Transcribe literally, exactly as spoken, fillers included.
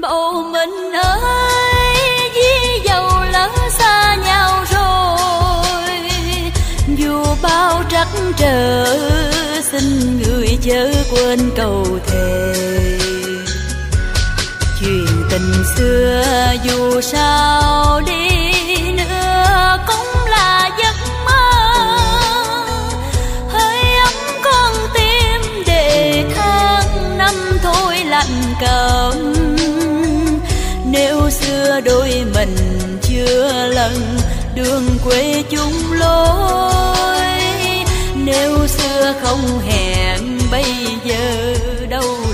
cậu mình ơi, vì dầu lỡ xa nhau rồi, dù bao trắc trở xin người chớ quên câu thề. Chuyện tình xưa dù sao đi nữa cũng là giấc mơ, hơi ấm con tim để tháng năm thôi lạnh cơm. Nếu xưa đôi mình chưa lần đường quê chung lối, nếu xưa không hẹn bây giờ đâu